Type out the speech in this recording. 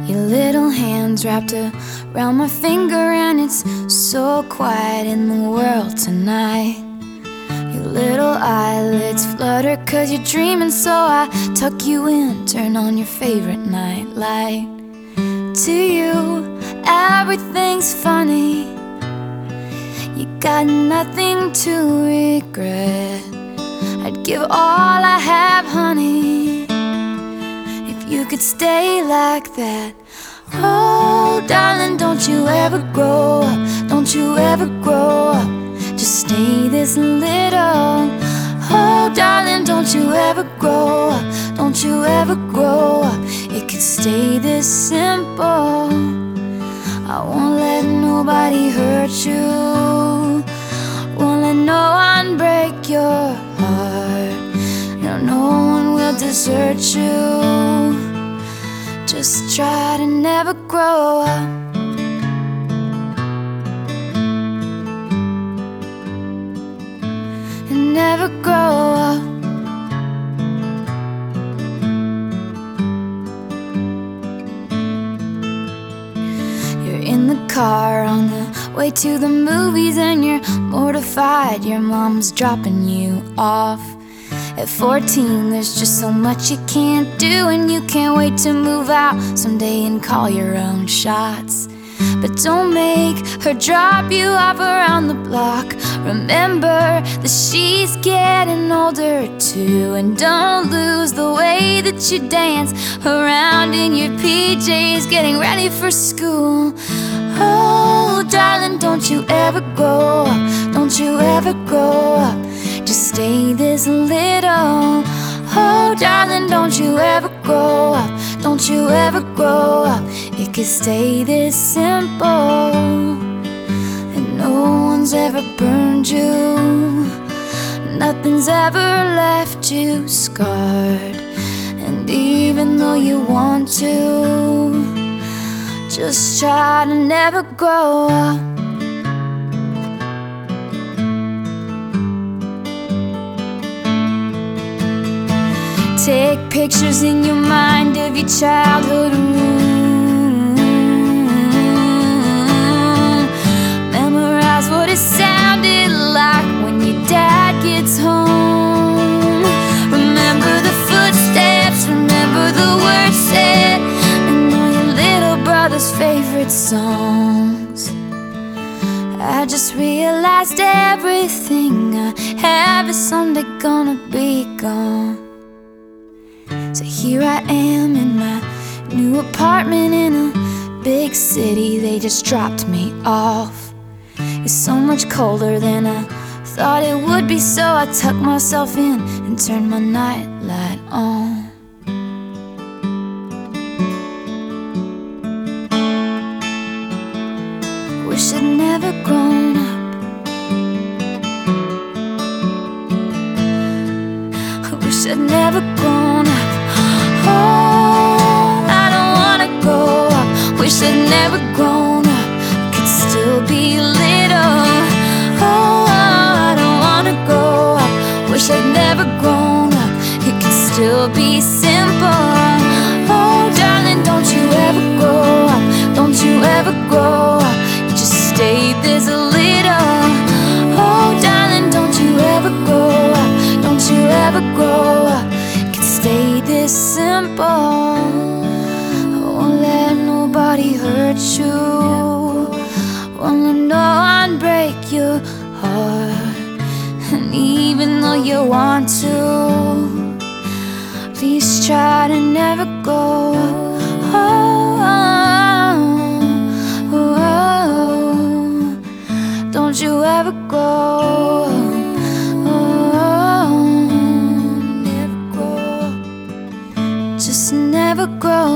Your little hands wrapped around my finger, and it's so quiet in the world tonight. Your little eyelids flutter 'cause you're dreaming, so I tuck you in, turn on your favorite night light. To you, everything's funny. You got nothing to regret. I'd give all I have, honey, if you could stay like that. Oh, darling, don't you ever grow up. Don't you ever grow up. Just stay this little. Oh, darling, don't you ever grow up. Don't you ever grow up. It could stay this simple. I won't let nobody hurt you. Won't let no one break your heart. No one will desert you. Just try to never grow up. And never grow up. You're in the car on the way to the movies, and you're mortified your mom's dropping you off. At 14, there's just so much you can't do, and you can't wait to move out someday and call your own shots. But don't make her drop you off around the block. Remember that she's getting older too, and don't lose the way that you dance around in your PJs, getting ready for school. Oh, darling, don't you ever grow up. Don't you ever grow up. Just stay this little. Oh, darling, don't you ever grow up. Don't you ever grow up. It could stay this simple. And no one's ever burned you. Nothing's ever left you scarred. And even though you want to, just try to never grow up. Take pictures in your mind of your childhood room. Memorize what it sounded like when your dad gets home. Remember the footsteps, remember the words said, and all your little brother's favorite songs. I just realized everything I have is someday gonna be gone. So here I am in my new apartment in a big city. They just dropped me off. It's so much colder than I thought it would be, so I tucked myself in and turned my nightlight on. Wish I'd never grown up. I wish I'd never grown up. Oh, I don't wanna grow up. Wish I'd never grown up. Could still be little. Oh, I don't wanna grow up. Wish I'd never grown up. It could still be simple. Oh, darling, don't you ever grow up. Don't you ever grow up. You just stay this little. Oh, darling, don't you ever grow up. Don't you ever grow up. Stay this simple. I won't let nobody hurt you. Won't let no one break your heart. And even though you want to, please try to never go. Oh, oh, oh, oh. Don't you ever go. Just never grow